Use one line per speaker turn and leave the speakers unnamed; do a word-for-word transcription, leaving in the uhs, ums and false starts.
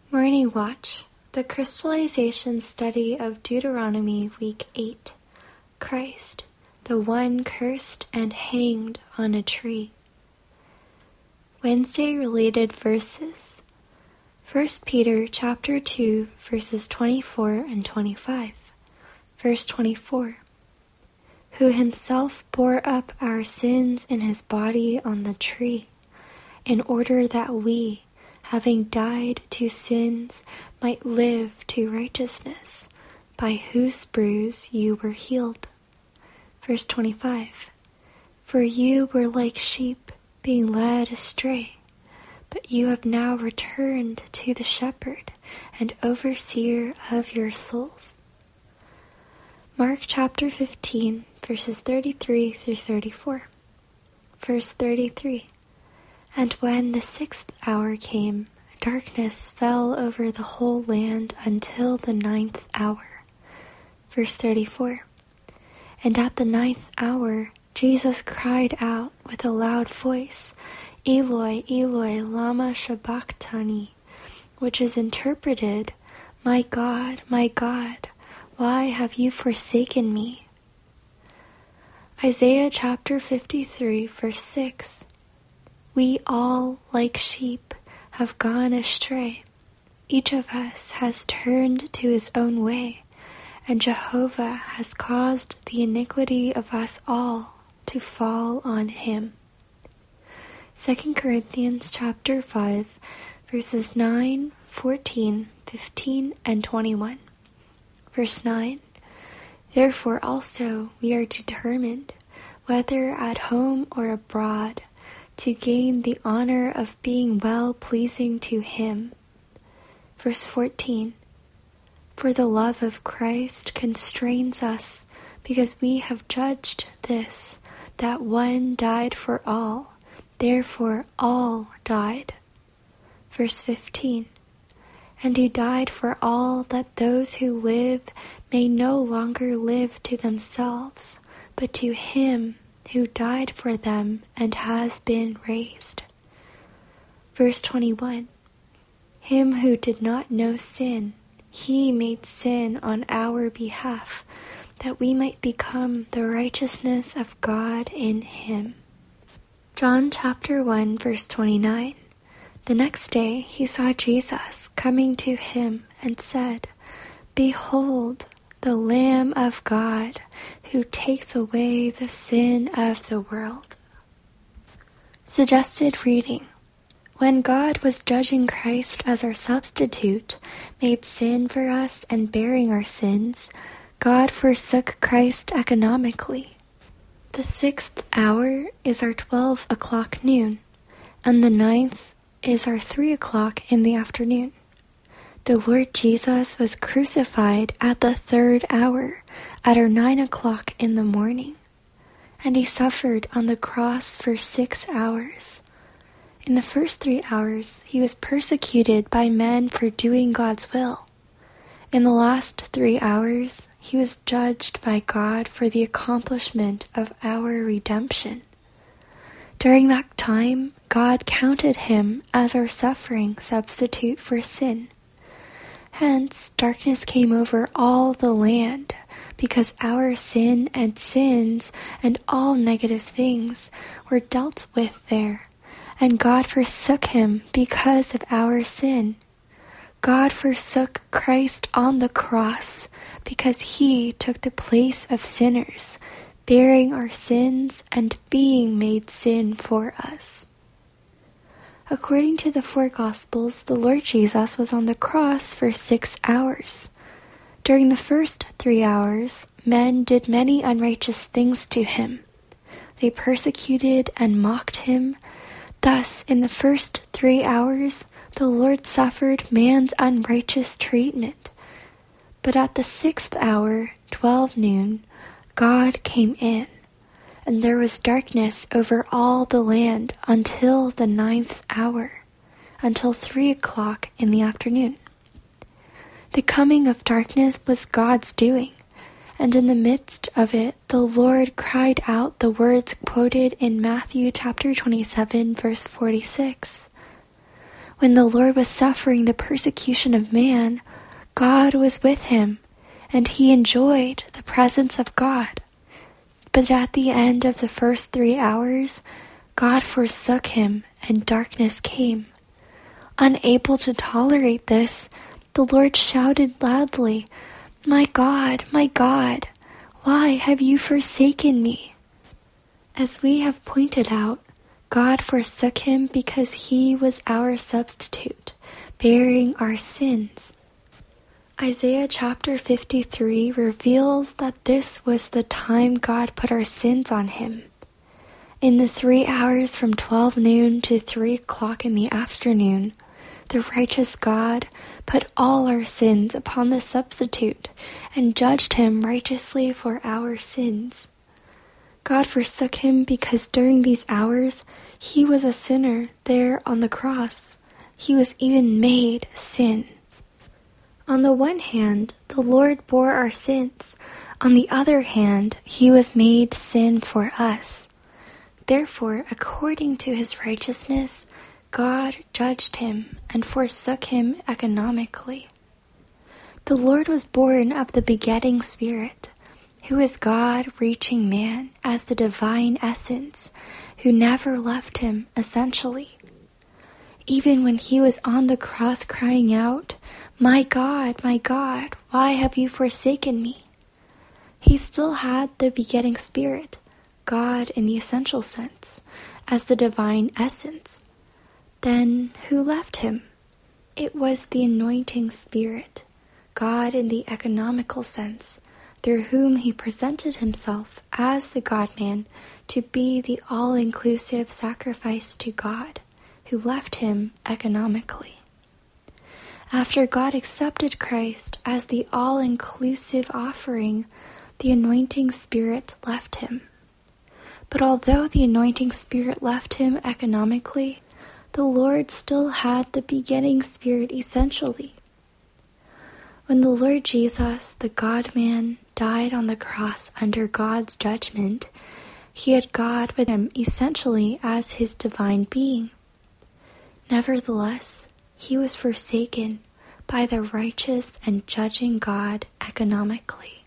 Morning Watch, the Crystallization Study of Deuteronomy, Week eight. Christ, the one cursed and hanged on a tree. Wednesday related verses. First Peter chapter two, verses twenty-four and twenty-five. Verse twenty-four. Who himself bore up our sins in his body on the tree, in order that we, having died to sins, might live to righteousness, by whose bruise you were healed. Verse twenty-five. For you were like sheep being led astray, but you have now returned to the shepherd and overseer of your souls. Mark chapter fifteen, verses thirty-three through thirty-four. Verse thirty-three. And when the sixth hour came, darkness fell over the whole land until the ninth hour. Verse thirty-four. And at the ninth hour, Jesus cried out with a loud voice, Eloi, Eloi, lama sabachthani, which is interpreted, My God, my God, why have you forsaken me? Isaiah chapter fifty-three, verse six. We all, like sheep, have gone astray. Each of us has turned to his own way, and Jehovah has caused the iniquity of us all to fall on him. Second Corinthians chapter five, verses nine, fourteen, fifteen, and twenty-one. Verse nine. Therefore also we are determined, whether at home or abroad, to gain the honor of being well-pleasing to him. Verse fourteen. For the love of Christ constrains us, because we have judged this, that one died for all, therefore all died. Verse fifteen. And he died for all, that those who live may no longer live to themselves, but to him who died for them and has been raised. Verse twenty-one. Him who did not know sin, he made sin on our behalf, that we might become the righteousness of God in him. John chapter one, verse twenty-nine. The next day he saw Jesus coming to him and said, Behold, the Lamb of God, who takes away the sin of the world. Suggested reading. When God was judging Christ as our substitute, made sin for us and bearing our sins, God forsook Christ economically. The sixth hour is our twelve o'clock noon, and the ninth is our three o'clock in the afternoon. The Lord Jesus was crucified at the third hour, at our nine o'clock in the morning, and he suffered on the cross for six hours. In the first three hours, he was persecuted by men for doing God's will. In the last three hours, he was judged by God for the accomplishment of our redemption. During that time, God counted him as our suffering substitute for sin. Hence, darkness came over all the land, because our sin and sins and all negative things were dealt with there, and God forsook him because of our sin. God forsook Christ on the cross because he took the place of sinners, bearing our sins and being made sin for us. According to the four Gospels, the Lord Jesus was on the cross for six hours. During the first three hours, men did many unrighteous things to him. They persecuted and mocked him. Thus, in the first three hours, the Lord suffered man's unrighteous treatment. But at the sixth hour, twelve noon, God came in, and there was darkness over all the land until the ninth hour, until three o'clock in the afternoon. The coming of darkness was God's doing, and in the midst of it the Lord cried out the words quoted in Matthew chapter twenty-seven, verse forty-six. When the Lord was suffering the persecution of man, God was with him, and he enjoyed the presence of God. But at the end of the first three hours, God forsook him, and darkness came. Unable to tolerate this, the Lord shouted loudly, "My God, my God, why have you forsaken me?" As we have pointed out, God forsook him because he was our substitute, bearing our sins. Isaiah chapter fifty-three reveals that this was the time God put our sins on him. In the three hours from twelve noon to three o'clock in the afternoon, the righteous God put all our sins upon the substitute and judged him righteously for our sins. God forsook him because during these hours he was a sinner there on the cross. He was even made sin. On the one hand, the Lord bore our sins. On the other hand, he was made sin for us. Therefore, according to his righteousness, God judged him and forsook him economically. The Lord was born of the begetting Spirit, who is God reaching man as the divine essence, who never left him essentially. Even when he was on the cross crying out, "My God, my God, why have you forsaken me?" he still had the begetting Spirit, God in the essential sense, as the divine essence. Then who left him? It was the anointing Spirit, God in the economical sense, through whom he presented himself as the God-man to be the all-inclusive sacrifice to God, who left him economically. After God accepted Christ as the all-inclusive offering, the anointing Spirit left him. But although the anointing Spirit left him economically, the Lord still had the begetting Spirit essentially. When the Lord Jesus, the God-man, died on the cross under God's judgment, he had God with him essentially as his divine being. Nevertheless, he was forsaken by the righteous and judging God economically.